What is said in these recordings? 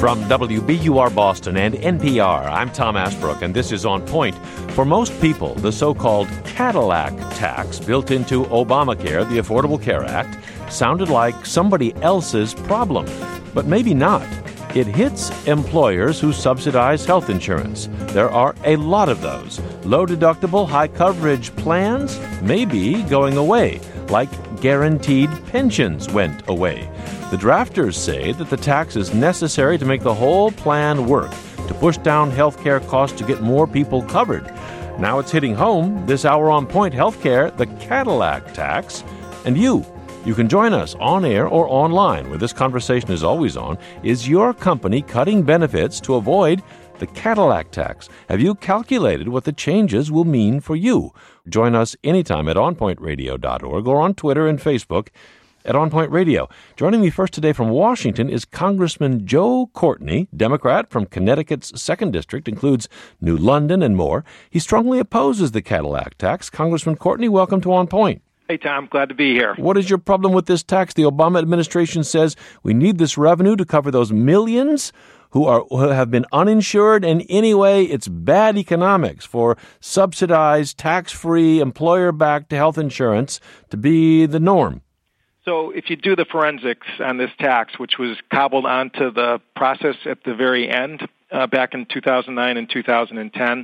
From WBUR Boston and NPR, I'm Tom Ashbrook, and this is On Point. For most people, the so-called Cadillac tax built into Obamacare, the Affordable Care Act, sounded like somebody else's problem. But maybe not. It hits employers who subsidize health insurance. There are a lot of those. Low-deductible, high-coverage plans may be going away, like guaranteed pensions went away. The drafters say that the tax is necessary to make the whole plan work, to push down health care costs to get more people covered. Now it's hitting home. This hour on Point Healthcare, the Cadillac tax. And you can join us on air or online, where this conversation is always on. Is your company cutting benefits to avoid the Cadillac tax? Have you calculated what the changes will mean for you? Join us anytime at onpointradio.org or on Twitter and Facebook at On Point Radio. Joining me first today from Washington is Congressman Joe Courtney, Democrat from Connecticut's 2nd District, includes New London and more. He strongly opposes the Cadillac tax. Congressman Courtney, welcome to On Point. Hey, Tom. Glad to be here. What is your problem with this tax? The Obama administration says we need this revenue to cover those millions who have been uninsured, and anyway, it's bad economics for subsidized, tax-free, employer-backed health insurance to be the norm. So if you do the forensics on this tax, which was cobbled onto the process at the very end, back in 2009 and 2010,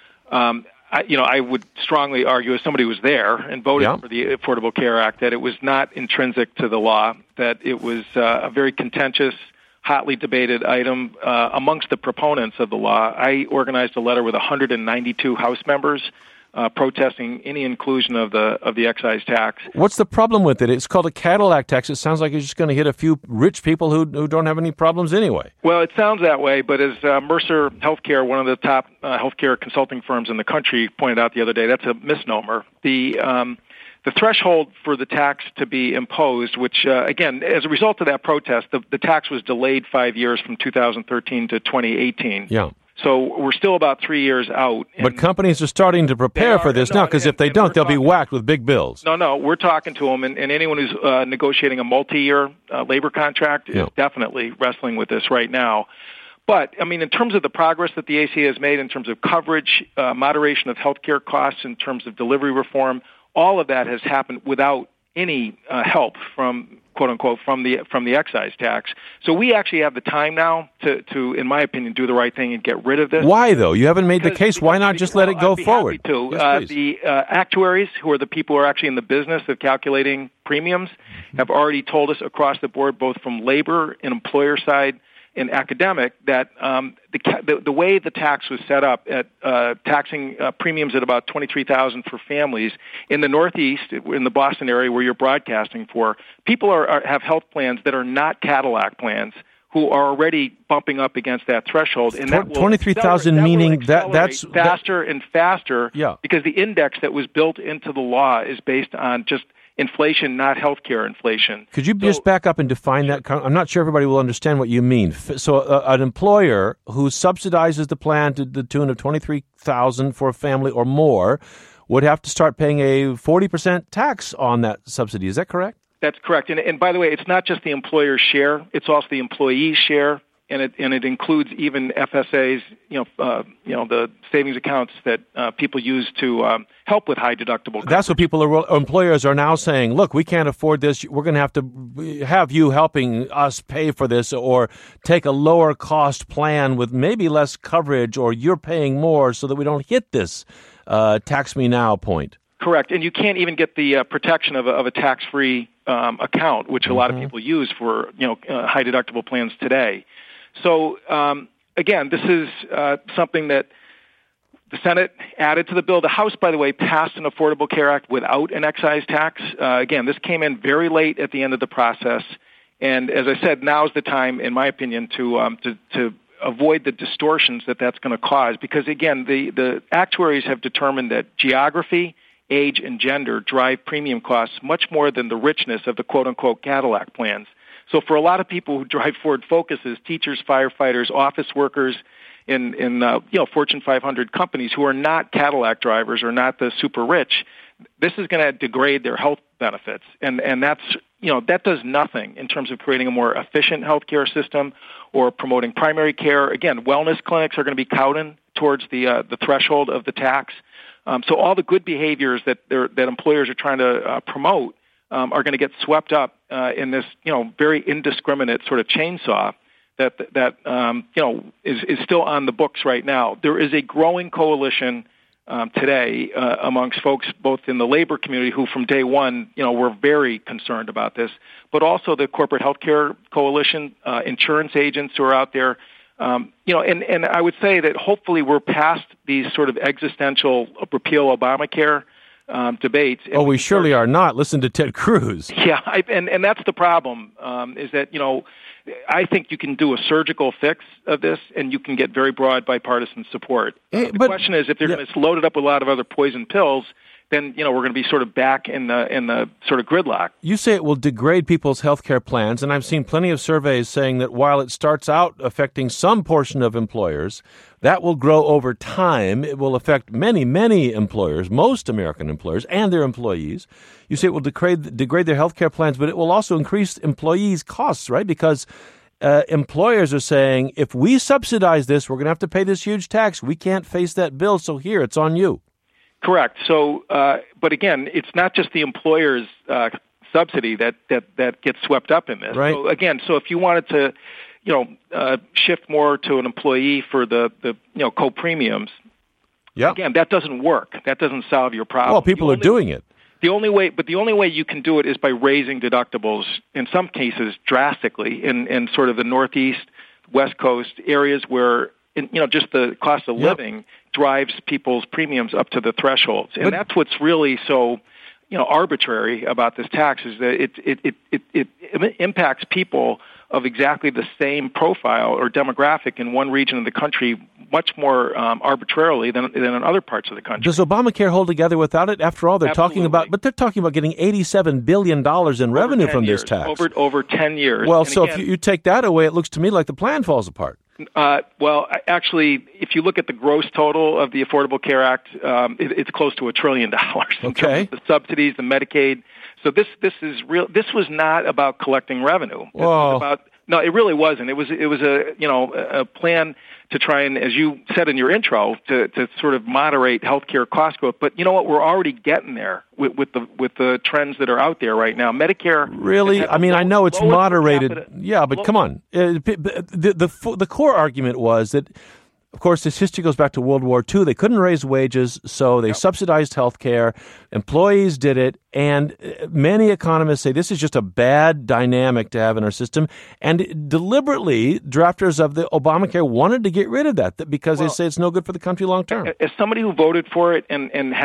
I would strongly argue, as somebody who was there and voted for the Affordable Care Act, that it was not intrinsic to the law, that it was a very contentious, hotly debated item amongst the proponents of the law. I organized a letter with 192 House members protesting any inclusion of the excise tax. What's the problem with it? It's called a Cadillac tax. It sounds like it's just going to hit a few rich people who don't have any problems anyway. Well, it sounds that way, but as Mercer Healthcare, one of the top healthcare consulting firms in the country, pointed out the other day, that's a misnomer. The threshold for the tax to be imposed, which, again, as a result of that protest, the tax was delayed 5 years from 2013 to 2018. Yeah. So we're still about 3 years out. But companies are starting to prepare for this now, because if they don't, they'll be whacked with big bills. No, we're talking to them, and anyone who's negotiating a multi-year labor contract is definitely wrestling with this right now. But, I mean, in terms of the progress that the ACA has made in terms of coverage, moderation of healthcare costs, in terms of delivery reform, all of that has happened without any help from, quote unquote, from the excise tax. So we actually have the time now to, in my opinion, do the right thing and get rid of this. Why, though? You haven't made the case. Why not just let it go forward? Happy to. Yes, the actuaries, who are the people who are actually in the business of calculating premiums, have already told us across the board, both from labor and employer side and academic, that the way the tax was set up at taxing premiums at about $23,000 for families in the Northeast, in the Boston area where you're broadcasting for, people have health plans that are not Cadillac plans who are already bumping up against that threshold, and that will 23,000 meaning that's faster and faster, yeah, because the index that was built into the law is based on just inflation, not healthcare inflation. Could you just back up and define that? I'm not sure everybody will understand what you mean. So an employer who subsidizes the plan to the tune of $23,000 for a family or more would have to start paying a 40% tax on that subsidy. Is that correct? That's correct. And by the way, it's not just the employer's share; it's also the employee's share, and it includes even FSAs. The savings accounts that people use to help with high deductible coverage. That's what employers are now saying. Look, we can't afford this. We're going to have you helping us pay for this, or take a lower cost plan with maybe less coverage, or you're paying more so that we don't hit this tax me now point. Correct, and you can't even get the protection of a tax-free account, which a lot of people use for high deductible plans today. So again, this is something that the Senate added to the bill. The House, by the way, passed an Affordable Care Act without an excise tax. Again, this came in very late at the end of the process, and as I said, now's the time, in my opinion, to avoid the distortions that's going to cause. Because again, the actuaries have determined that geography, age, and gender drive premium costs much more than the richness of the quote-unquote Cadillac plans. So for a lot of people who drive Ford Focuses, teachers, firefighters, office workers in Fortune 500 companies who are not Cadillac drivers or not the super rich, this is going to degrade their health benefits. And that's that does nothing in terms of creating a more efficient healthcare system or promoting primary care. Again, wellness clinics are going to be counting towards the threshold of the tax. So all the good behaviors that employers are trying to promote are going to get swept up in this, very indiscriminate sort of chainsaw that is still on the books right now. There is a growing coalition today amongst folks both in the labor community who from day one, were very concerned about this, but also the corporate healthcare coalition, insurance agents who are out there. And I would say that hopefully we're past these sort of existential repeal Obamacare debates. Oh, we surely are not. Listen to Ted Cruz. Yeah, and that's the problem, is that, I think you can do a surgical fix of this, and you can get very broad bipartisan support. The question is, if they're going to load it up with a lot of other poison pills, then we're going to be sort of back in the sort of gridlock. You say it will degrade people's health care plans, and I've seen plenty of surveys saying that while it starts out affecting some portion of employers, that will grow over time. It will affect many, many employers, most American employers, and their employees. You say it will degrade their health care plans, but it will also increase employees' costs, right? Because employers are saying, if we subsidize this, we're going to have to pay this huge tax. We can't face that bill, so here, it's on you. Correct. So, but again, it's not just the employer's subsidy that gets swept up in this. Right. So again, if you wanted to, shift more to an employee for the co-premiums, again, that doesn't work. That doesn't solve your problem. Well, people are doing it. The only way you can do it is by raising deductibles, in some cases drastically, in sort of the Northeast, West Coast areas where, just the cost of living drives people's premiums up to the thresholds. And that's what's really so, arbitrary about this tax, is that it impacts people of exactly the same profile or demographic in one region of the country much more arbitrarily than in other parts of the country. Does Obamacare hold together without it? After all, they're Absolutely. they're talking about getting $87 billion in revenue from this tax. Over 10 years. Well, and so again, if you take that away, it looks to me like the plan falls apart. Well, actually, if you look at the gross total of the Affordable Care Act, it's close to $1 trillion in terms of the subsidies, the Medicaid. So this is real. This was not about collecting revenue. It was no, it really wasn't. It was a plan to try and, as you said in your intro, to sort of moderate healthcare cost growth. But you know what? We're already getting there with the trends that are out there right now. Medicare. Really? I mean, I know it's moderated. Yeah, but come on. The core argument was that, of course, this history goes back to World War II. They couldn't raise wages, so they subsidized health care. Employees did it, and many economists say this is just a bad dynamic to have in our system. And deliberately, drafters of the Obamacare wanted to get rid of that because they say it's no good for the country long term. As somebody who voted for it and had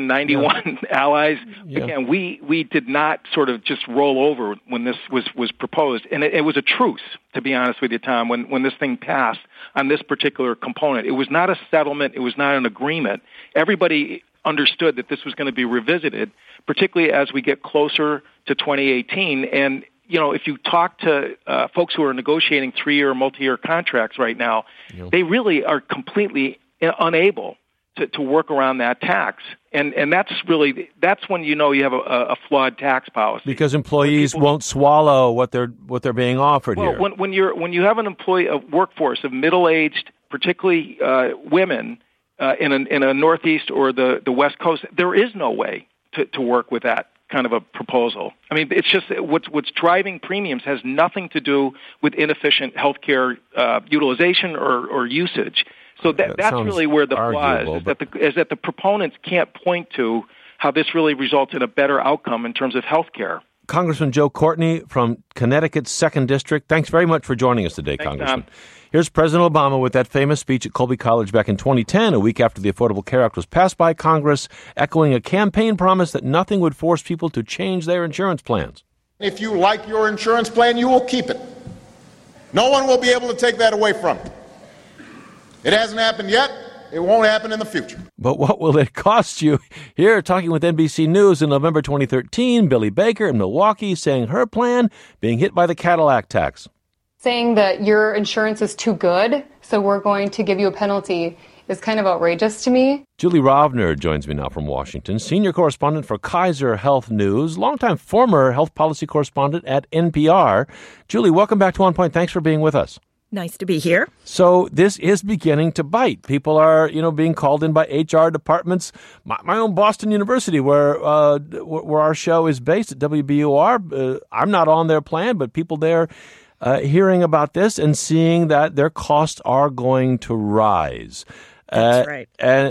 191 allies, again, we did not sort of just roll over when this was proposed. And it was a truce, to be honest with you, Tom, when this thing passed on this particular component. It was not a settlement. It was not an agreement. Everybody understood that this was going to be revisited, particularly as we get closer to 2018. And, if you talk to folks who are negotiating 3-year or multi-year contracts right now, they really are completely unable to work around that tax. And that's when you have a flawed tax policy. Because employees won't swallow what they're being offered here. When you have a workforce of middle-aged, particularly women, in a Northeast or the West Coast, there is no way to work with that kind of a proposal. I mean, it's just what's driving premiums has nothing to do with inefficient healthcare utilization or usage. So that's really where the flaw is that the proponents can't point to how this really results in a better outcome in terms of healthcare. Congressman Joe Courtney from Connecticut's 2nd District, thanks very much for joining us today, Congressman. Tom. Here's President Obama with that famous speech at Colby College back in 2010, a week after the Affordable Care Act was passed by Congress, echoing a campaign promise that nothing would force people to change their insurance plans. If you like your insurance plan, you will keep it. No one will be able to take that away from you. It hasn't happened yet. It won't happen in the future. But what will it cost you? Here, talking with NBC News in November 2013, Billy Baker in Milwaukee saying her plan being hit by the Cadillac tax. Saying that your insurance is too good, so we're going to give you a penalty is kind of outrageous to me. Julie Rovner joins me now from Washington, senior correspondent for Kaiser Health News, longtime former health policy correspondent at NPR. Julie, welcome back to On Point. Thanks for being with us. Nice to be here. So this is beginning to bite. People are, being called in by HR departments. My own Boston University, where our show is based at WBUR, I'm not on their plan, but people there hearing about this and seeing that their costs are going to rise. That's right. And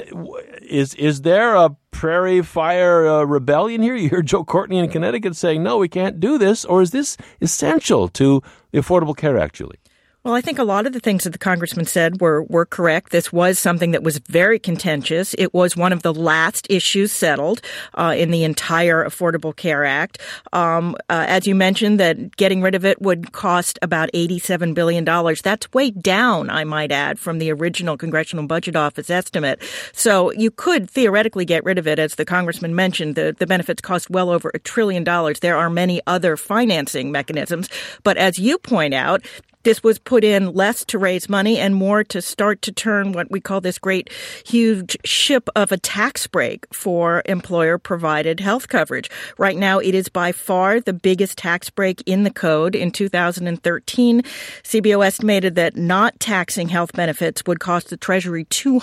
is there a prairie fire rebellion here? You hear Joe Courtney in Connecticut saying, no, we can't do this. Or is this essential to the Affordable Care Act, Julie? Well, I think a lot of the things that the congressman said were correct. This was something that was very contentious. It was one of the last issues settled in the entire Affordable Care Act. As you mentioned, that getting rid of it would cost about $87 billion. That's way down, I might add, from the original Congressional Budget Office estimate. So you could theoretically get rid of it. As the congressman mentioned, the benefits cost well over $1 trillion. There are many other financing mechanisms. But as you point out, this was put in less to raise money and more to start to turn what we call this great, huge ship of a tax break for employer-provided health coverage. Right now, it is by far the biggest tax break in the code. In 2013, CBO estimated that not taxing health benefits would cost the Treasury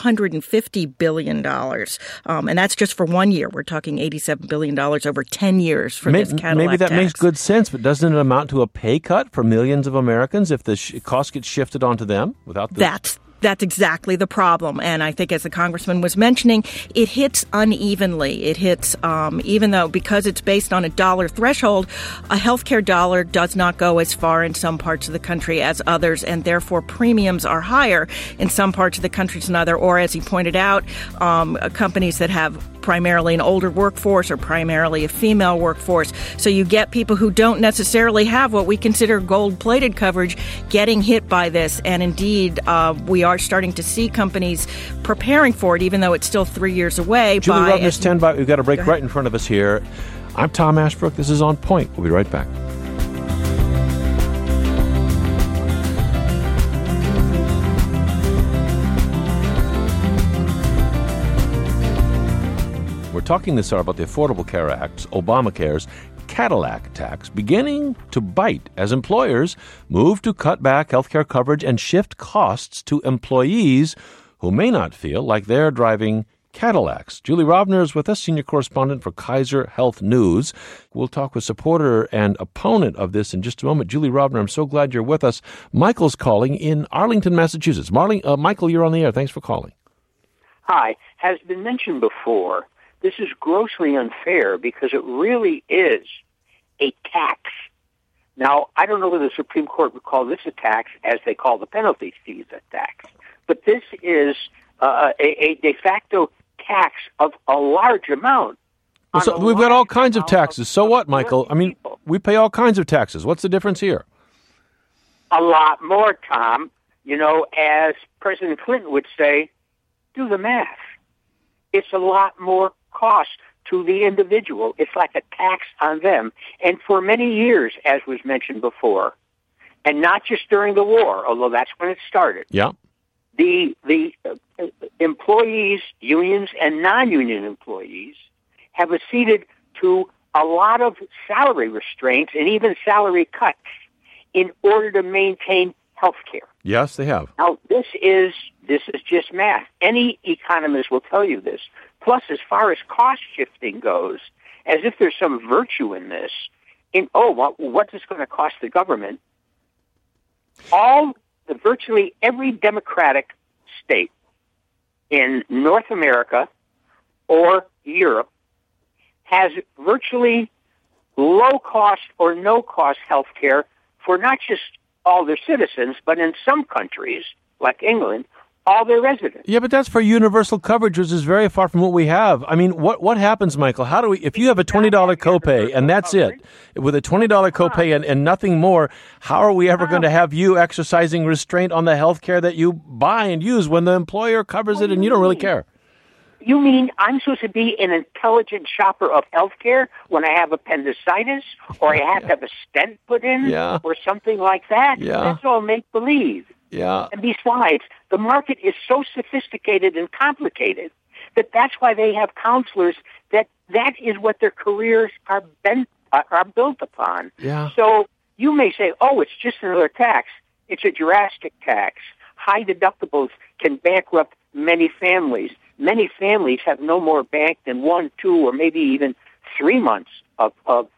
$250 billion. And that's just for 1 year. We're talking $87 billion over 10 years for this Cadillac Maybe that tax. makes good sense, but doesn't it amount to a pay cut for millions of Americans if the cost gets shifted onto them without the... That's exactly the problem. And I think, as the congressman was mentioning, it hits unevenly. It hits, even though because it's based on a dollar threshold, a healthcare dollar does not go as far in some parts of the country as others, and therefore premiums are higher in some parts of the country than others. Or, as he pointed out, companies that have primarily an older workforce or primarily a female workforce. So you get people who don't necessarily have what we consider gold-plated coverage getting hit by this. And indeed, we are starting to see companies preparing for it, even though it's still 3 years away. Julie Rovner, stand by. We've got a break right in front of us here. I'm Tom Ashbrook. This is On Point. We'll be right back. We're talking this hour about the Affordable Care Act, Obamacare's Cadillac tax, beginning to bite as employers move to cut back healthcare coverage and shift costs to employees who may not feel like they're driving Cadillacs. Julie Rovner is with us, senior correspondent for Kaiser Health News. We'll talk with supporter and opponent of this in just a moment. Julie Rovner, I'm so glad you're with us. Michael's calling in Arlington, Massachusetts. Michael, you're on the air. Thanks for calling. Hi. Has been mentioned before, this is grossly unfair because it really is a tax. Now, I don't know whether the Supreme Court would call this a tax as they call the penalty fees a tax, but this is a de facto tax of a large amount. So we've got all kinds of taxes. So what, Michael? I mean, we pay all kinds of taxes. What's the difference here? A lot more, Tom. You know, as President Clinton would say, do the math. It's a lot more cost to the individual. It's like a tax on them. And for many years, as was mentioned before, and not just during the war, although that's when it started. Yeah. The employees, unions and non-union employees, have acceded to a lot of salary restraints and even salary cuts in order to maintain health care. Yes, they have. Now, this is just math. Any economist will tell you this. Plus, as far as cost shifting goes, as if there's some virtue in this, what's this going to cost the government? Virtually every Democratic state in North America or Europe has virtually low-cost or no-cost health care for not just all their citizens, but in some countries, like England, all their residents. Yeah, but that's for universal coverage, which is very far from what we have. I mean, what happens, Michael? How do we, if you have a $20 copay and that's it, with a $20 copay and nothing more, how are we ever going to have you exercising restraint on the health care that you buy and use when the employer covers it and you don't really care? You mean I'm supposed to be an intelligent shopper of health care when I have appendicitis or I have to have a stent put in or something like that? Yeah. That's all make-believe. Yeah. And besides, the market is so sophisticated and complicated that's why they have counselors that is what their careers are built upon. Yeah. So you may say, oh, it's just another tax. It's a drastic tax. High deductibles can bankrupt many families. Many families have no more bank than 1, 2, or maybe even 3 months of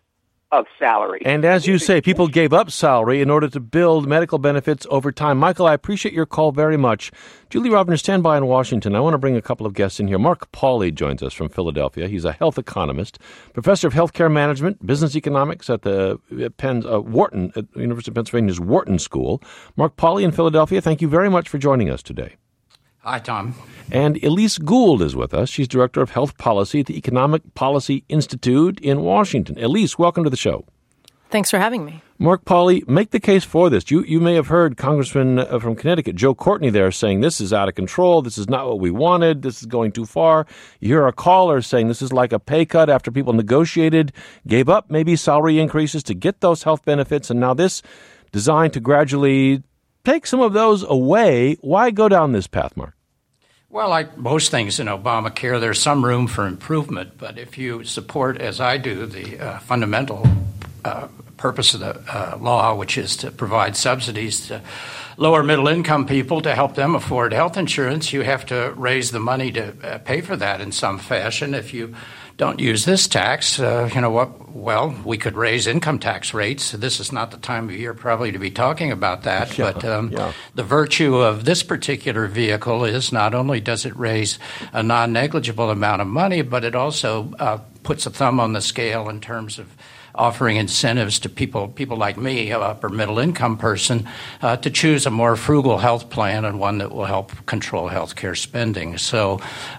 salary. And as you say, people gave up salary in order to build medical benefits over time. Michael, I appreciate your call very much. Julie Rovner, stand by in Washington. I want to bring a couple of guests in here. Mark Pauly joins us from Philadelphia. He's a health economist, professor of healthcare management, business economics at the Wharton, at the University of Pennsylvania's Wharton School. Mark Pauly in Philadelphia, thank you very much for joining us today. Hi, Tom. And Elise Gould is with us. She's Director of Health Policy at the Economic Policy Institute in Washington. Elise, welcome to the show. Thanks for having me. Mark Pauly, make the case for this. You may have heard Congressman from Connecticut, Joe Courtney, there saying this is out of control, this is not what we wanted, this is going too far. You hear a caller saying this is like a pay cut after people negotiated, gave up maybe salary increases to get those health benefits, and now this designed to gradually take some of those away. Why go down this path, Mark? Well, like most things in Obamacare, there's some room for improvement. But if you support, as I do, the fundamental purpose of the law, which is to provide subsidies to lower middle-income people to help them afford health insurance, you have to raise the money to pay for that in some fashion. If you don't use this tax, you know what? Well, we could raise income tax rates. This is not the time of year probably to be talking about that. Yeah, but the virtue of this particular vehicle is not only does it raise a non-negligible amount of money, but it also puts a thumb on the scale in terms of offering incentives to people like me, an upper middle income person, to choose a more frugal health plan and one that will help control health care spending. So,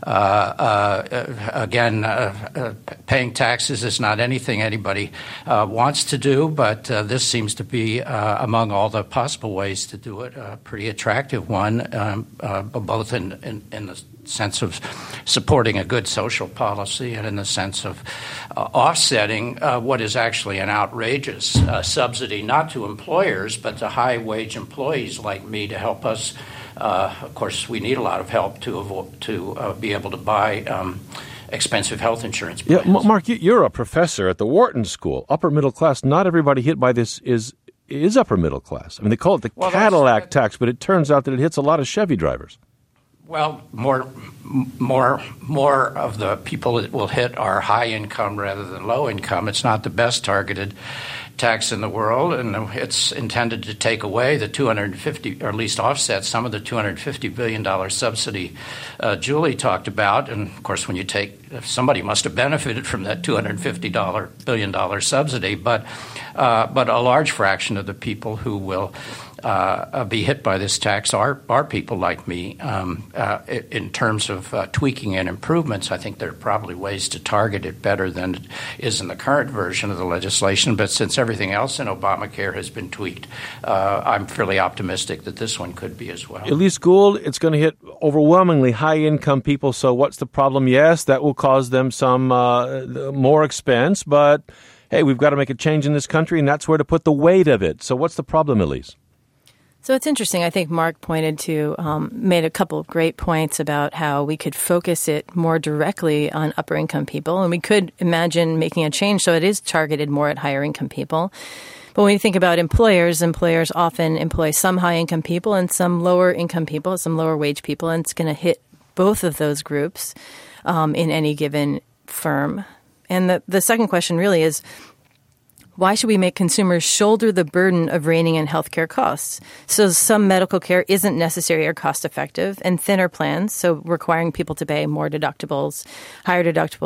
again, paying taxes is not anything anybody wants to do, but this seems to be, among all the possible ways to do it, a pretty attractive one, both in the sense of supporting a good social policy and in the sense of offsetting what is actually an outrageous subsidy, not to employers, but to high-wage employees like me to help us. Of course, we need a lot of help to be able to buy expensive health insurance plans. Yeah, Mark, you're a professor at the Wharton School. Upper middle class, not everybody hit by this is upper middle class. I mean, they call it the Cadillac tax, but it turns out that it hits a lot of Chevy drivers. Well, more of the people it will hit are high income rather than low income. It's not the best targeted tax in the world, and it's intended to take away the 250, or at least offset some of the $250 billion subsidy Julie talked about. And of course, when you somebody must have benefited from that $250 billion subsidy, but a large fraction of the people who will be hit by this tax are people like me. In terms of tweaking and improvements, I think there are probably ways to target it better than it is in the current version of the legislation. But since everything else in Obamacare has been tweaked, I'm fairly optimistic that this one could be as well. Elise Gould, it's going to hit overwhelmingly high-income people. So what's the problem? Yes, that will cause them some more expense. But, hey, we've got to make a change in this country, and that's where to put the weight of it. So what's the problem, Elise? So it's interesting. I think Mark made a couple of great points about how we could focus it more directly on upper income people. And we could imagine making a change so it is targeted more at higher income people. But when you think about employers often employ some high income people and some lower income people, some lower wage people. And it's going to hit both of those groups in any given firm. And the second question really is, why should we make consumers shoulder the burden of reining in healthcare costs? So some medical care isn't necessary or cost effective, and thinner plans, so requiring people to pay more deductibles, higher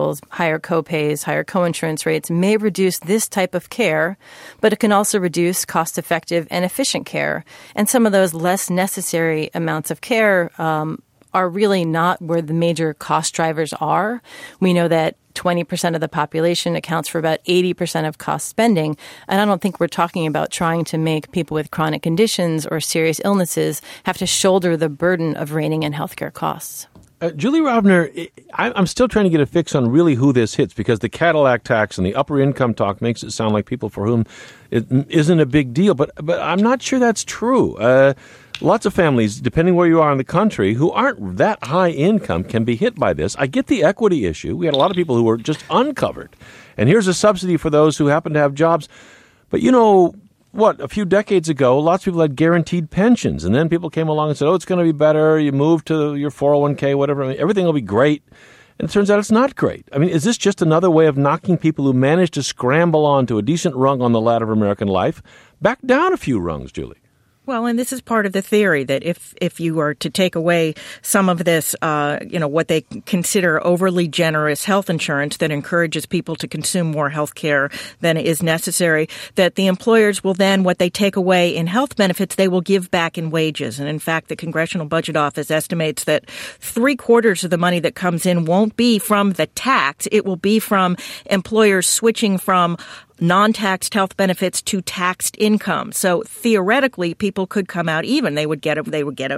co-pays, higher co-insurance rates, may reduce this type of care, but it can also reduce cost effective and efficient care. And some of those less necessary amounts of care are really not where the major cost drivers are. We know that 20% of the population accounts for about 80% of cost spending. And I don't think we're talking about trying to make people with chronic conditions or serious illnesses have to shoulder the burden of reining in healthcare costs. Julie Rovner, I'm still trying to get a fix on really who this hits, because the Cadillac tax and the upper income talk makes it sound like people for whom it isn't a big deal. But I'm not sure that's true. Lots of families, depending where you are in the country, who aren't that high income can be hit by this. I get the equity issue. We had a lot of people who were just uncovered. And here's a subsidy for those who happen to have jobs. But a few decades ago, lots of people had guaranteed pensions. And then people came along and said, it's going to be better. You move to your 401k, whatever. Everything will be great. And it turns out it's not great. Is this just another way of knocking people who managed to scramble onto a decent rung on the ladder of American life back down a few rungs, Julie? Well, and this is part of the theory that if you were to take away some of this, what they consider overly generous health insurance that encourages people to consume more health care than is necessary, that the employers will then, what they take away in health benefits, they will give back in wages. And in fact, the Congressional Budget Office estimates that 3/4 of the money that comes in won't be from the tax. It will be from employers switching from non-taxed health benefits to taxed income. So theoretically, people could come out even. They would get a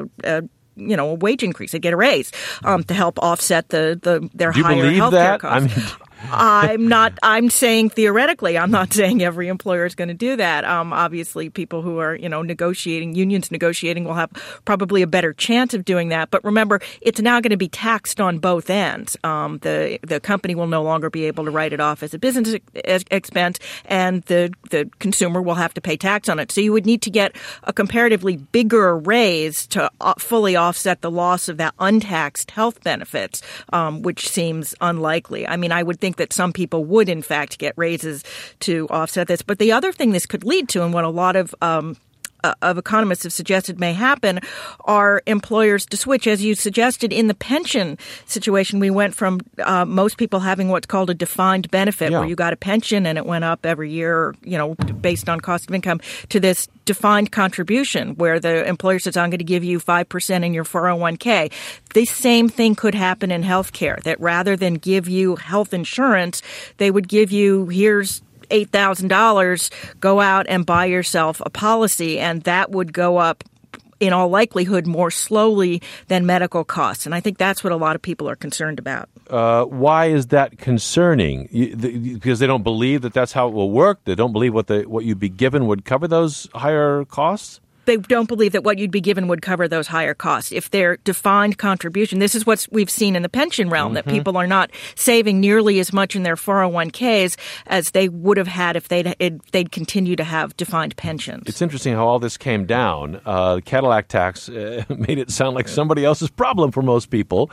wage increase. They'd get a raise to help offset their higher health care costs. I'm saying theoretically. I'm not saying every employer is going to do that. Obviously, people who are, unions negotiating will have probably a better chance of doing that. But remember, it's now going to be taxed on both ends. The company will no longer be able to write it off as a business expense, and the consumer will have to pay tax on it. So you would need to get a comparatively bigger raise to fully offset the loss of that untaxed health benefits, which seems unlikely. I would think that some people would, in fact, get raises to offset this. But the other thing this could lead to, and what a lot of economists have suggested may happen, are employers to switch. As you suggested, in the pension situation, we went from most people having what's called a defined benefit, where you got a pension and it went up every year, based on cost of income, to this defined contribution where the employer says, I'm going to give you 5% in your 401k. The same thing could happen in healthcare, that rather than give you health insurance, they would give you, here's $8,000, go out and buy yourself a policy, and that would go up in all likelihood more slowly than medical costs. And I think that's what a lot of people are concerned about. Why is that concerning? Because they don't believe that that's how it will work? They don't believe what you'd be given would cover those higher costs? They don't believe that what you'd be given would cover those higher costs. If they're defined contribution, this is what we've seen in the pension realm, that people are not saving nearly as much in their 401ks as they would have had if they'd continue to have defined pensions. It's interesting how all this came down. The Cadillac tax made it sound like somebody else's problem for most people.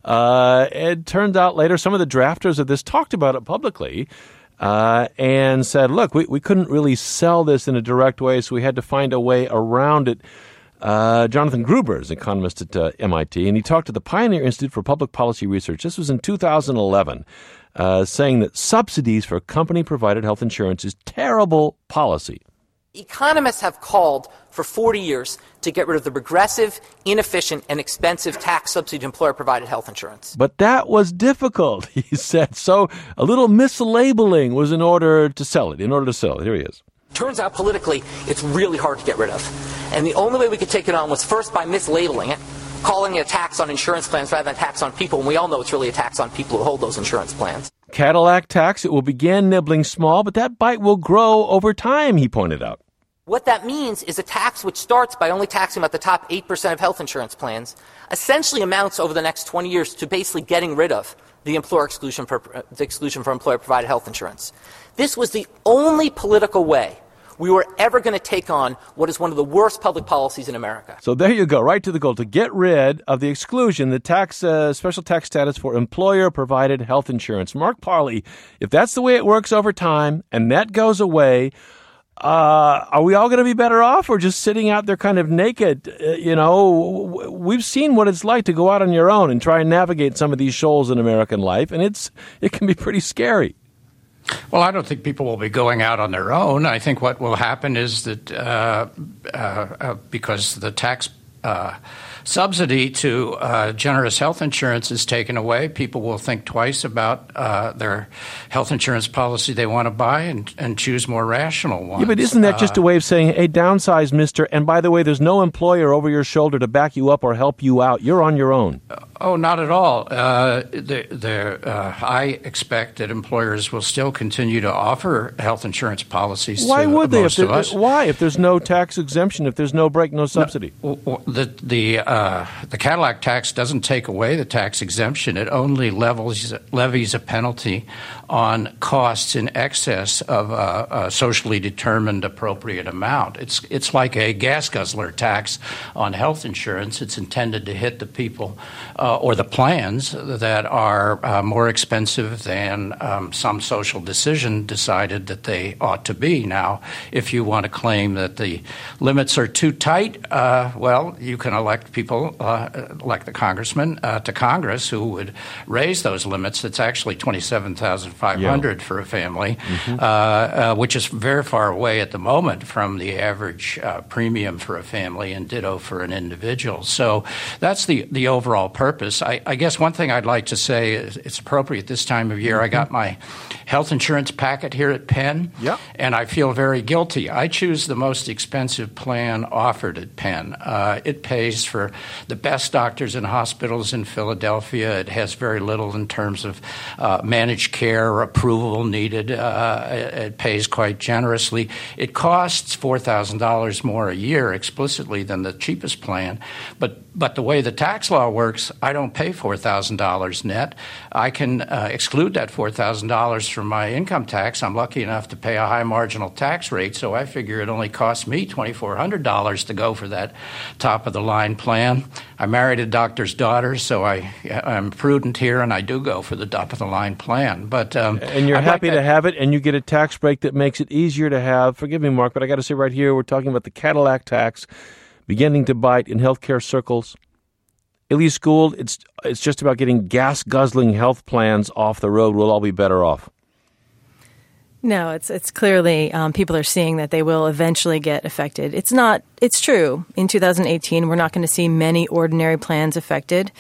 It turned out later some of the drafters of this talked about it publicly. And said, look, we couldn't really sell this in a direct way, so we had to find a way around it. Jonathan Gruber is an economist at MIT, and he talked to the Pioneer Institute for Public Policy Research. This was in 2011, saying that subsidies for company-provided health insurance is terrible policy. Economists have called for 40 years to get rid of the regressive, inefficient, and expensive tax subsidy to employer-provided health insurance. But that was difficult, he said. So a little mislabeling was in order to sell it. Here he is. Turns out politically, it's really hard to get rid of. And the only way we could take it on was first by mislabeling it, calling it a tax on insurance plans rather than a tax on people. And we all know it's really a tax on people who hold those insurance plans. Cadillac tax, it will begin nibbling small, but that bite will grow over time, he pointed out. What that means is a tax which starts by only taxing about the top 8% of health insurance plans essentially amounts over the next 20 years to basically getting rid of the employer exclusion for employer-provided health insurance. This was the only political way we were ever going to take on what is one of the worst public policies in America. So there you go, right to the goal, to get rid of the exclusion, the tax, special tax status for employer-provided health insurance. Mark Parley, if that's the way it works over time and that goes away, are we all going to be better off or just sitting out there kind of naked? We've seen what it's like to go out on your own and try and navigate some of these shoals in American life, and it can be pretty scary. Well, I don't think people will be going out on their own. I think what will happen is that because the tax subsidy to generous health insurance is taken away, people will think twice about their health insurance policy they want to buy and choose more rational ones. Yeah, but isn't that just a way of saying, hey, downsize, mister, and by the way, there's no employer over your shoulder to back you up or help you out. You're on your own. Oh, not at all. I expect that employers will still continue to offer health insurance policies. Why to would they? most of us. Why? If there's no tax exemption, if there's no break, no subsidy. The Cadillac tax doesn't take away the tax exemption. It only levies a penalty on costs in excess of a socially determined appropriate amount. It's like a gas guzzler tax on health insurance. It's intended to hit the people or the plans that are more expensive than some social decision decided that they ought to be. Now, if you want to claim that the limits are too tight, well, you can elect people like the congressman to Congress who would raise those limits. It's actually $27,500 for a family, which is very far away at the moment from the average premium for a family, and ditto for an individual. So that's the overall purpose. I guess one thing I'd like to say is it's appropriate this time of year. I got my health insurance packet here at Penn, and I feel very guilty. I choose the most expensive plan offered at Penn. It pays for the best doctors and hospitals in Philadelphia. It has very little in terms of managed care or approval needed. It pays quite generously. It costs $4,000 more a year explicitly than the cheapest plan, but the way the tax law works, I don't pay $4,000 net. I can exclude that $4,000 from my income tax. I'm lucky enough to pay a high marginal tax rate, so I figure it only costs me $2,400 to go for that top-of-the-line plan. I married a doctor's daughter, so I'm prudent here, and I do go for the top-of-the-line plan. But and you're happy to have it, and you get a tax break that makes it easier to have. Forgive me, Mark, but I got to say right here, we're talking about the Cadillac tax beginning to bite in healthcare circles. Elise Gould, it's just about getting gas-guzzling health plans off the road. We'll all be better off. No, it's clearly people are seeing that they will eventually get affected. It's true. In 2018, we're not going to see many ordinary plans affected.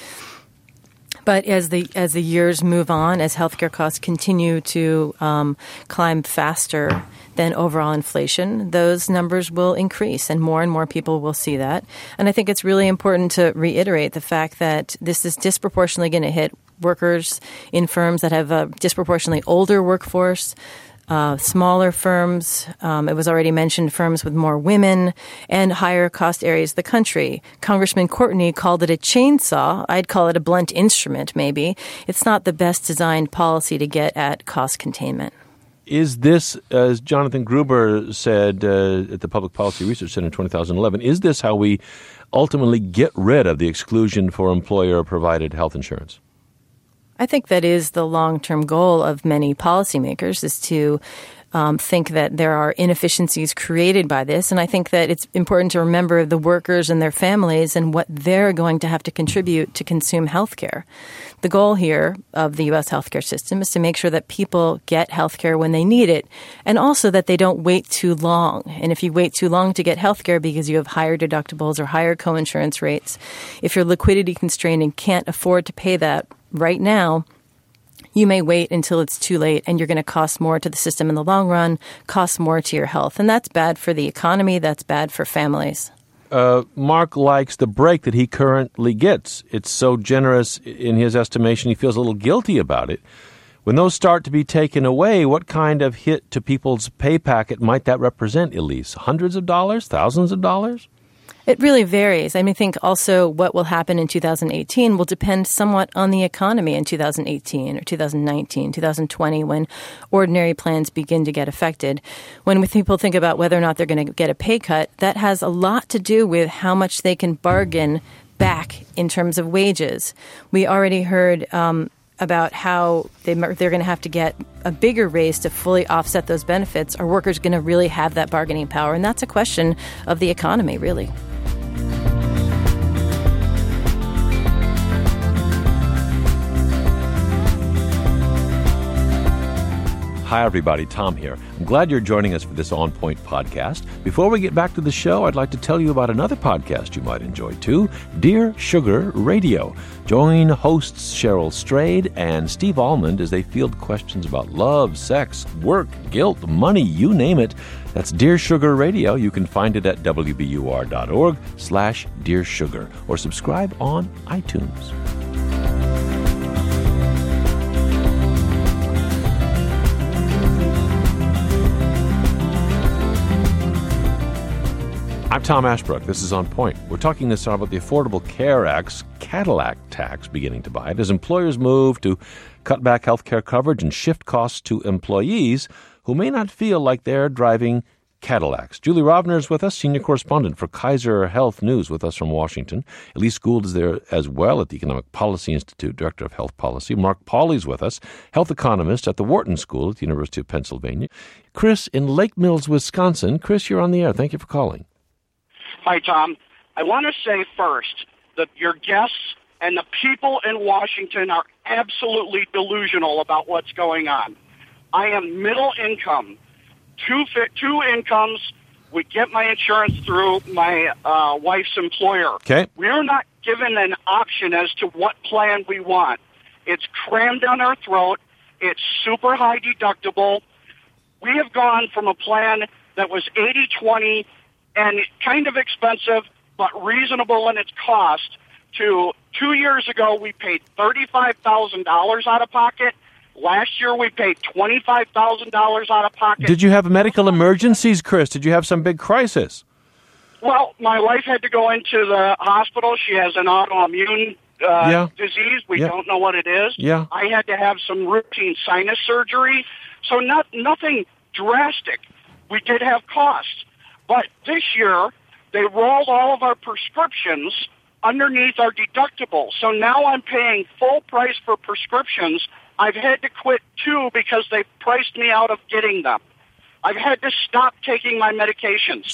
But as the years move on, as healthcare costs continue to climb faster than overall inflation, those numbers will increase, and more people will see that. And I think it's really important to reiterate the fact that this is disproportionately going to hit workers in firms that have a disproportionately older workforce, smaller firms. It was already mentioned, firms with more women and higher cost areas of the country. Congressman Courtney called it a chainsaw. I'd call it a blunt instrument, maybe. It's not the best designed policy to get at cost containment. Is this, as Jonathan Gruber said at the Public Policy Research Center in 2011, is this how we ultimately get rid of the exclusion for employer-provided health insurance? I think that is the long-term goal of many policymakers, is to think that there are inefficiencies created by this. And I think that it's important to remember the workers and their families and what they're going to have to contribute to consume health care. The goal here of the U.S. healthcare system is to make sure that people get health care when they need it, and also that they don't wait too long. And if you wait too long to get health care because you have higher deductibles or higher coinsurance rates, if you're liquidity constrained and can't afford to pay that right now, you may wait until it's too late, and you're going to cost more to the system in the long run, cost more to your health. And that's bad for the economy. That's bad for families. Mark likes the break that he currently gets. It's so generous in his estimation, he feels a little guilty about it. When those start to be taken away, what kind of hit to people's pay packet might that represent, Elise? Hundreds of dollars? Thousands of dollars? It really varies. I think also what will happen in 2018 will depend somewhat on the economy in 2018 or 2019, 2020, when ordinary plans begin to get affected. When people think about whether or not they're going to get a pay cut, that has a lot to do with how much they can bargain back in terms of wages. We already heard about how they're going to have to get a bigger raise to fully offset those benefits. Are workers going to really have that bargaining power? And that's a question of the economy, really. Hi, everybody. Tom here. I'm glad you're joining us for this On Point podcast. Before we get back to the show, I'd like to tell you about another podcast you might enjoy, too, Dear Sugar Radio. Join hosts Cheryl Strayed and Steve Almond as they field questions about love, sex, work, guilt, money, you name it. That's Dear Sugar Radio. You can find it at wbur.org/Dear Sugar or subscribe on iTunes. I'm Tom Ashbrook. This is On Point. We're talking this hour about the Affordable Care Act's Cadillac tax beginning to bite as employers move to cut back health care coverage and shift costs to employees who may not feel like they're driving Cadillacs. Julie Rovner is with us, senior correspondent for Kaiser Health News, with us from Washington. Elise Gould is there as well at the Economic Policy Institute, director of health policy. Mark Pauly's with us, health economist at the Wharton School at the University of Pennsylvania. Chris in Lake Mills, Wisconsin. Chris, you're on the air. Thank you for calling. Hi, Tom. I want to say first that your guests and the people in Washington are absolutely delusional about what's going on. I am middle income, two incomes. We get my insurance through my wife's employer. Okay. We're not given an option as to what plan we want. It's crammed down our throat. It's super high deductible. We have gone from a plan that was 80-20 and kind of expensive, but reasonable in its cost, to 2 years ago we paid $35,000 out of pocket. Last year we paid $25,000 out of pocket. Did you have medical emergencies, Chris? Did you have some big crisis? Well, my wife had to go into the hospital. She has an autoimmune disease. We don't know what it is. Yeah. I had to have some routine sinus surgery. So nothing drastic. We did have costs. But this year, they rolled all of our prescriptions underneath our deductible. So now I'm paying full price for prescriptions. I've had to quit 2 because they priced me out of getting them. I've had to stop taking my medications.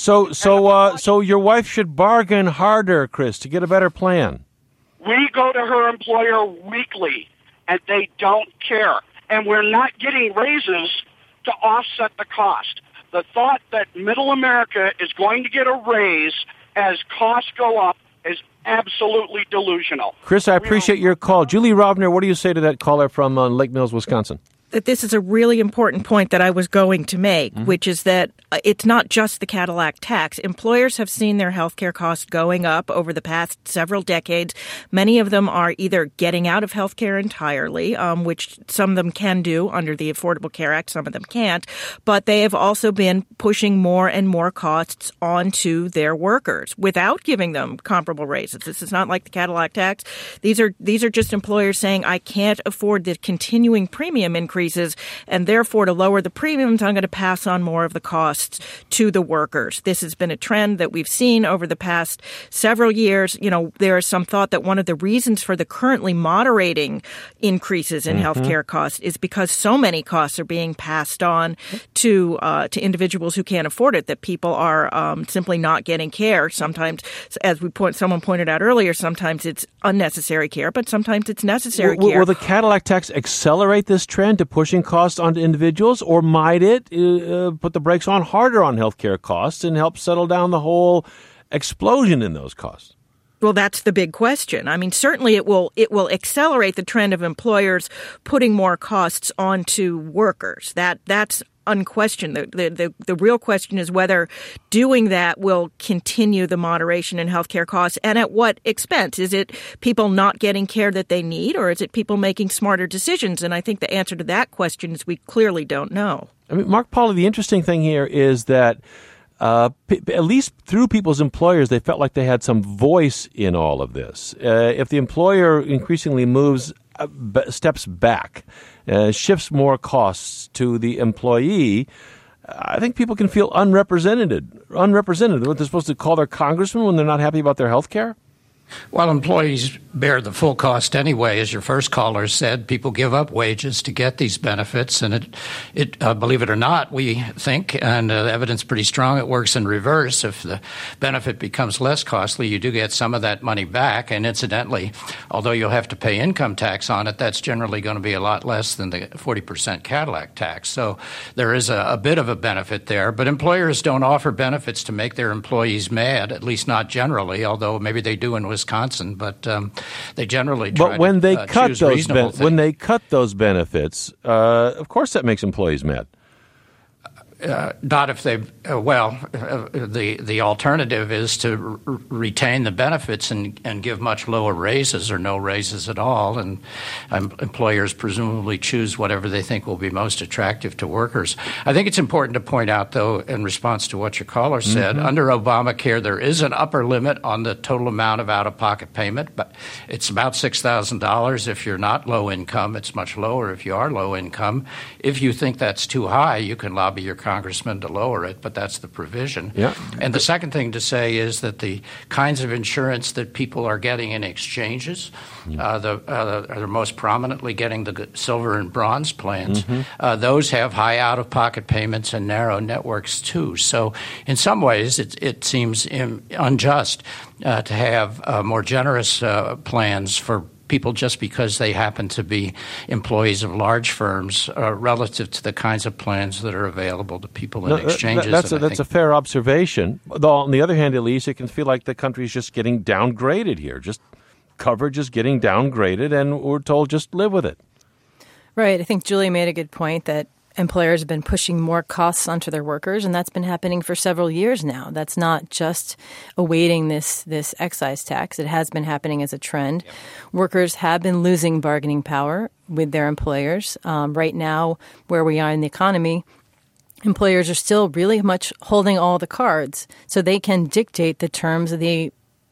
So your wife should bargain harder, Chris, to get a better plan. We go to her employer weekly, and they don't care. And we're not getting raises to offset the cost. The thought that middle America is going to get a raise as costs go up is absolutely delusional. Chris, I appreciate your call. Julie Rovner, what do you say to that caller from Lake Mills, Wisconsin? That this is a really important point that I was going to make, which is that it's not just the Cadillac tax. Employers have seen their healthcare costs going up over the past several decades. Many of them are either getting out of healthcare entirely, which some of them can do under the Affordable Care Act, some of them can't, but they have also been pushing more and more costs onto their workers without giving them comparable raises. This is not like the Cadillac tax. These are just employers saying, I can't afford the continuing premium increases, and therefore to lower the premiums, I'm going to pass on more of the costs to the workers. This has been a trend that we've seen over the past several years. You know, there is some thought that one of the reasons for the currently moderating increases in healthcare costs is because so many costs are being passed on to individuals who can't afford it, that people are simply not getting care. Sometimes, as someone pointed out earlier, sometimes it's unnecessary care, but sometimes it's necessary care. Will the Cadillac tax accelerate this trend to pushing costs onto individuals, or might it put the brakes on harder on healthcare costs and help settle down the whole explosion in those costs? Well, that's the big question. I mean, certainly it will accelerate the trend of employers putting more costs onto workers. That's unquestioned. The real question is whether doing that will continue the moderation in healthcare costs, and at what expense. Is it people not getting care that they need, or is it people making smarter decisions? And I think the answer to that question is we clearly don't know. I mean, Mark Pauly, the interesting thing here is that at least through people's employers, they felt like they had some voice in all of this. If the employer increasingly moves steps back, shifts more costs to the employee, I think people can feel unrepresented. What, they're supposed to call their congressman when they're not happy about their health care? Well, employees bear the full cost anyway. As your first caller said, people give up wages to get these benefits. And it believe it or not, we think, and the evidence is pretty strong, it works in reverse. If the benefit becomes less costly, you do get some of that money back. And incidentally, although you'll have to pay income tax on it, that's generally going to be a lot less than the 40% Cadillac tax. So there is a bit of a benefit there. But employers don't offer benefits to make their employees mad, at least not generally, although maybe they do in Wisconsin, but they generally try but when to they cut choose those reasonable things. when they cut those benefits, of course that makes employees mad. not if they the alternative is to retain the benefits and give much lower raises or no raises at all, and employers presumably choose whatever they think will be most attractive to workers. I think it's important to point out, though, in response to what your caller said, under Obamacare there is an upper limit on the total amount of out-of-pocket payment, but it's about $6,000 if you're not low income. It's much lower if you are low income. If you think that's too high, you can lobby your congressman to lower it, but that's the provision. Yeah. And the second thing to say is that the kinds of insurance that people are getting in exchanges, they're most prominently getting the silver and bronze plans. Those have high out-of-pocket payments and narrow networks too. So in some ways, it seems unjust to have more generous plans for people just because they happen to be employees of large firms relative to the kinds of plans that are available to people in exchanges. That's a fair observation. Though on the other hand, Elise, it can feel like the country's just getting downgraded here. Just coverage is getting downgraded, and we're told just live with it. Right. I think Julie made a good point that employers have been pushing more costs onto their workers, and that's been happening for several years now. That's not just awaiting this excise tax. It has been happening as a trend. Yep. Workers have been losing bargaining power with their employers. Right now, where we are in the economy, employers are still really much holding all the cards, so they can dictate the terms of the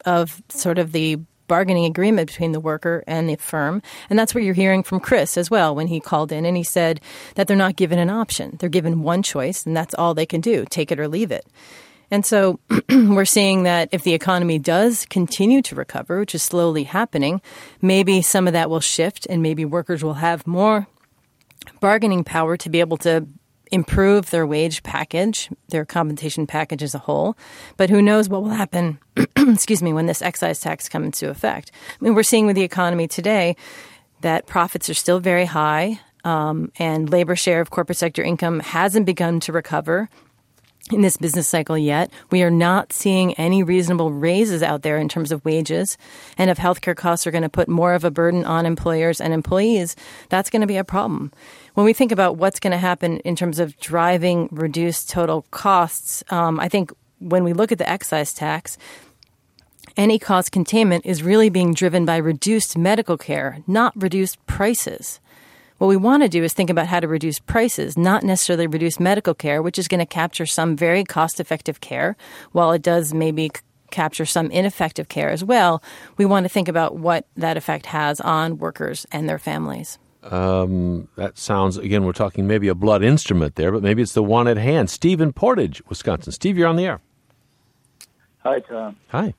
bargaining agreement between the worker and the firm. And that's what you're hearing from Chris as well when he called in, and he said that they're not given an option. They're given one choice, and that's all they can do, take it or leave it. And so we're seeing that if the economy does continue to recover, which is slowly happening, maybe some of that will shift, and maybe workers will have more bargaining power to be able to improve their wage package, their compensation package as a whole. But who knows what will happen, when this excise tax comes into effect. I mean, we're seeing with the economy today that profits are still very high, and labor share of corporate sector income hasn't begun to recover in this business cycle yet. We are not seeing any reasonable raises out there in terms of wages. And if healthcare costs are going to put more of a burden on employers and employees, that's going to be a problem. When we think about what's going to happen in terms of driving reduced total costs, I think when we look at the excise tax, any cost containment is really being driven by reduced medical care, not reduced prices. What we want to do is think about how to reduce prices, not necessarily reduce medical care, which is going to capture some very cost-effective care, while it does maybe capture some ineffective care as well. We want to think about what that effect has on workers and their families. That sounds, again, we're talking maybe a blood instrument there, but maybe it's the one at hand. Steve in Portage, Wisconsin. Steve, you're on the air. Hi, Tom. Hi.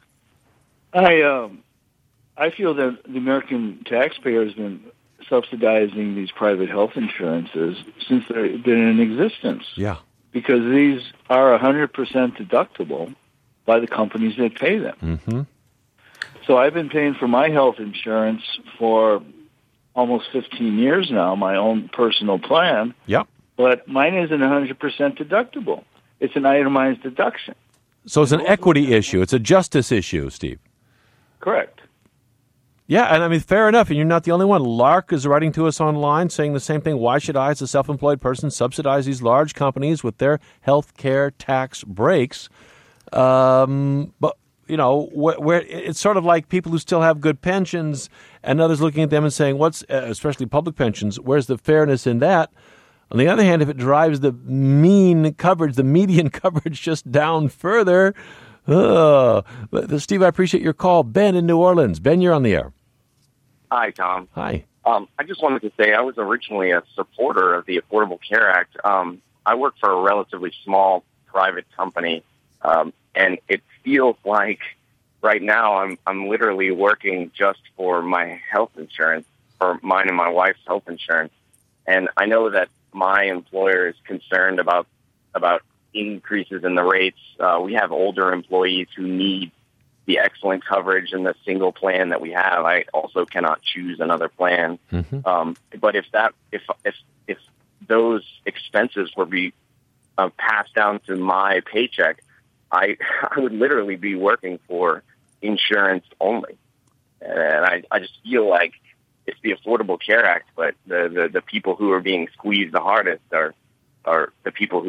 I feel that the American taxpayer has been subsidizing these private health insurances since they've been in existence. Yeah. Because these are 100% deductible by the companies that pay them. Mm-hmm. So I've been paying for my health insurance for almost 15 years now, my own personal plan. Yep. But mine isn't 100% deductible. It's an itemized deduction. So it's an equity issue. It's a justice issue, Steve. Correct. Yeah, and I mean, fair enough, and you're not the only one. Lark is writing to us online saying the same thing. Why should I, as a self-employed person, subsidize these large companies with their health care tax breaks? But, you know, where it's sort of like people who still have good pensions and others looking at them and saying, especially public pensions, where's the fairness in that? On the other hand, if it drives the median coverage just down further, Steve, I appreciate your call. Ben in New Orleans. Ben, you're on the air. Hi, Tom. Hi. I just wanted to say I was originally a supporter of the Affordable Care Act. I work for a relatively small private company, and it feels like right now I'm literally working just for my health insurance, for mine and my wife's health insurance. And I know that my employer is concerned about increases in the rates. We have older employees who need the excellent coverage and the single plan that we have. I also cannot choose another plan. Mm-hmm. But if those expenses were be passed down to my paycheck, I would literally be working for insurance only. And I just feel like it's the Affordable Care Act, but the people who are being squeezed the hardest are the people who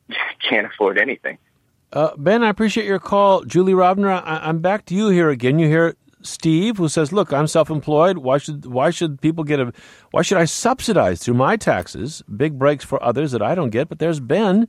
can't afford anything. Ben, I appreciate your call. Julie Rovner, I'm back to you here again. You hear Steve, who says, look, I'm self-employed. Why should people why should I subsidize through my taxes big breaks for others that I don't get? But there's Ben,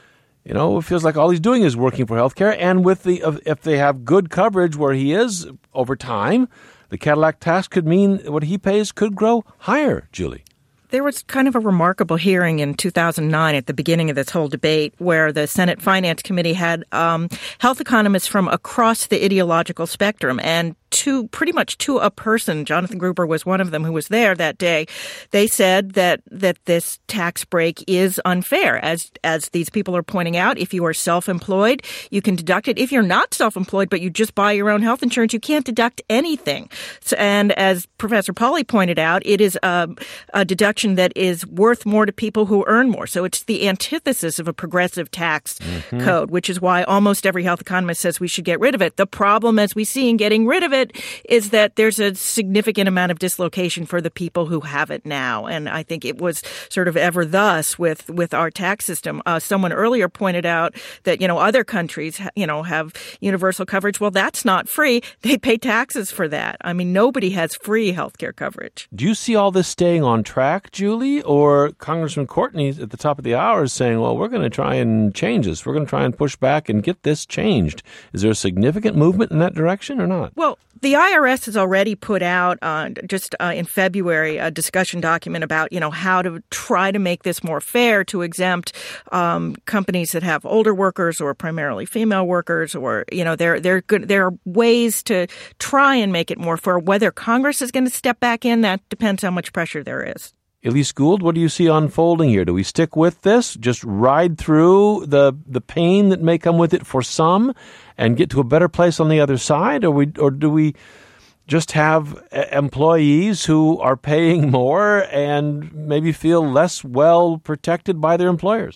it feels like all he's doing is working for healthcare. And if they have good coverage where he is over time, the Cadillac tax could mean what he pays could grow higher, Julie. There was kind of a remarkable hearing in 2009 at the beginning of this whole debate where the Senate Finance Committee had health economists from across the ideological spectrum, and pretty much to a person, Jonathan Gruber was one of them who was there that day. They said that this tax break is unfair. As these people are pointing out, if you are self-employed, you can deduct it. If you're not self-employed, but you just buy your own health insurance, you can't deduct anything. So, and as Professor Pauly pointed out, it is a deduction that is worth more to people who earn more. So it's the antithesis of a progressive tax code, which is why almost every health economist says we should get rid of it. The problem, as we see in getting rid of it, is that there's a significant amount of dislocation for the people who have it now. And I think it was sort of ever thus with our tax system. Someone earlier pointed out that, other countries, have universal coverage. Well, that's not free. They pay taxes for that. I mean, nobody has free health care coverage. Do you see all this staying on track, Julie? Or Congressman Courtney at the top of the hour is saying, well, we're going to try and change this. We're going to try and push back and get this changed. Is there a significant movement in that direction or not? Well, the IRS has already put out in February a discussion document about, how to try to make this more fair, to exempt companies that have older workers or primarily female workers, or, there are ways to try and make it more fair. Whether Congress is going to step back in, that depends how much pressure there is. Elise Gould, what do you see unfolding here? Do we stick with this, just ride through the pain that may come with it for some and get to a better place on the other side? Or do we just have employees who are paying more and maybe feel less well protected by their employers?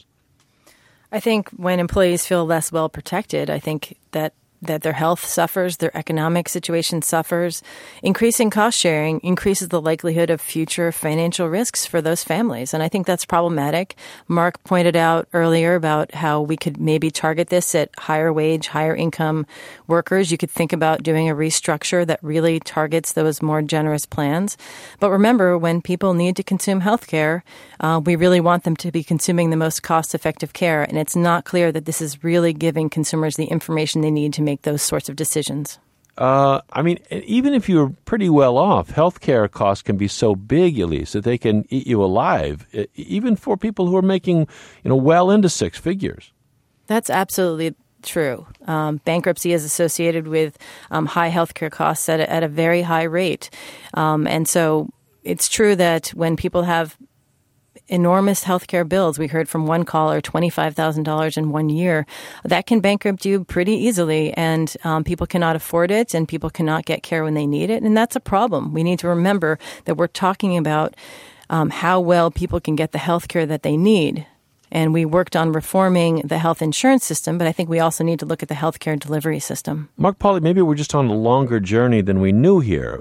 I think when employees feel less well protected, I think that their health suffers, their economic situation suffers. Increasing cost sharing increases the likelihood of future financial risks for those families. And I think that's problematic. Mark pointed out earlier about how we could maybe target this at higher wage, higher income workers. You could think about doing a restructure that really targets those more generous plans. But remember, when people need to consume health care, we really want them to be consuming the most cost-effective care. And it's not clear that this is really giving consumers the information they need to make those sorts of decisions. Even if you're pretty well off, healthcare costs can be so big, Elise, that they can eat you alive, even for people who are making, well into six figures. That's absolutely true. Bankruptcy is associated with high healthcare costs at a very high rate. And so it's true that when people have enormous healthcare bills, we heard from one caller, $25,000 in 1 year, that can bankrupt you pretty easily, and people cannot afford it, and people cannot get care when they need it, and that's a problem. We need to remember that we're talking about how well people can get the healthcare that they need. And we worked on reforming the health insurance system, but I think we also need to look at the healthcare delivery system. Mark Pauly, maybe we're just on a longer journey than we knew here.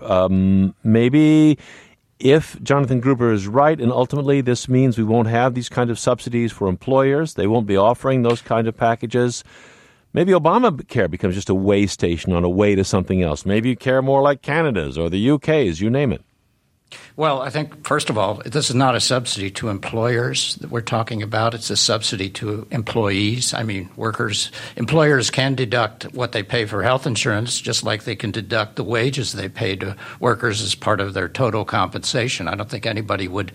Maybe if Jonathan Gruber is right, and ultimately this means we won't have these kind of subsidies for employers, they won't be offering those kind of packages, maybe Obamacare becomes just a way station on a way to something else. Maybe you care more like Canada's or the UK's, you name it. Well, I think, first of all, this is not a subsidy to employers that we're talking about. It's a subsidy to employees. I mean, employers can deduct what they pay for health insurance, just like they can deduct the wages they pay to workers as part of their total compensation. I don't think anybody would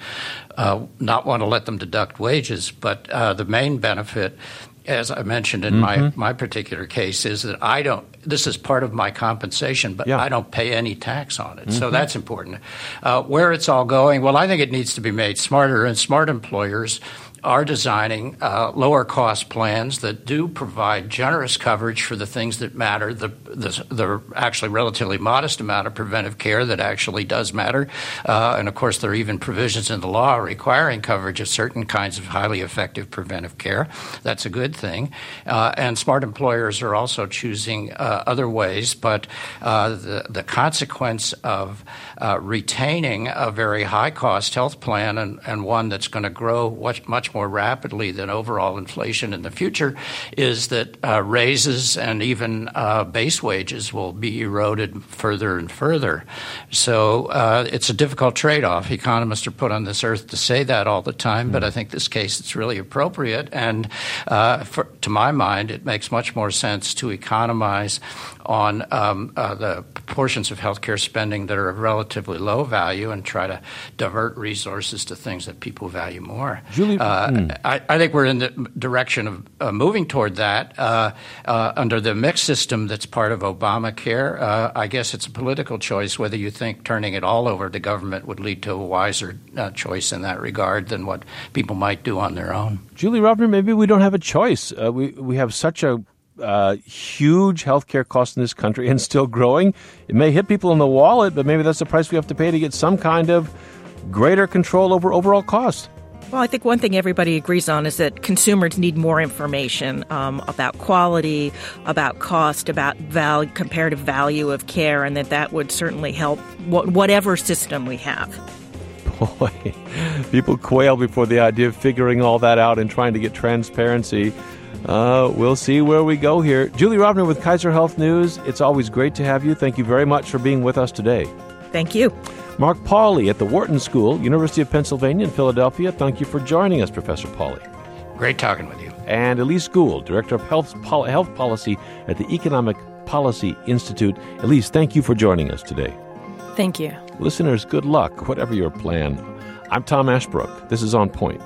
not want to let them deduct wages. But the main benefit, as I mentioned in my particular case, is that this is part of my compensation, but I don't pay any tax on it. So that's important. Where it's all going, well, I think it needs to be made smarter, and smart employers are designing lower cost plans that do provide generous coverage for the things that matter, the actually relatively modest amount of preventive care that actually does matter. And of course, there are even provisions in the law requiring coverage of certain kinds of highly effective preventive care. That's a good thing. And smart employers are also choosing other ways, but the consequence of retaining a very high cost health plan and one that's going to grow much much more rapidly than overall inflation in the future is that raises and even base wages will be eroded further and further. So it's a difficult trade-off. Economists are put on this earth to say that all the time, but I think this case it's really appropriate. And to my mind, it makes much more sense to economize on the portions of healthcare spending that are of relatively low value and try to divert resources to things that people value more. Julie, I think we're in the direction of moving toward that under the mixed system that's part of Obamacare. I guess it's a political choice whether you think turning it all over to government would lead to a wiser choice in that regard than what people might do on their own. Julie Rovner, maybe we don't have a choice. We have such a huge healthcare cost in this country and still growing. It may hit people in the wallet, but maybe that's the price we have to pay to get some kind of greater control over overall cost. Well, I think one thing everybody agrees on is that consumers need more information about quality, about cost, about comparative value of care, and that would certainly help whatever system we have. Boy, people quail before the idea of figuring all that out and trying to get transparency. We'll see where we go here. Julie Rovner with Kaiser Health News. It's always great to have you. Thank you very much for being with us today. Thank you. Mark Pauly at the Wharton School, University of Pennsylvania in Philadelphia. Thank you for joining us, Professor Pauly. Great talking with you. And Elise Gould, Director of Health Policy at the Economic Policy Institute. Elise, thank you for joining us today. Thank you. Listeners, good luck, whatever your plan. I'm Tom Ashbrook. This is On Point.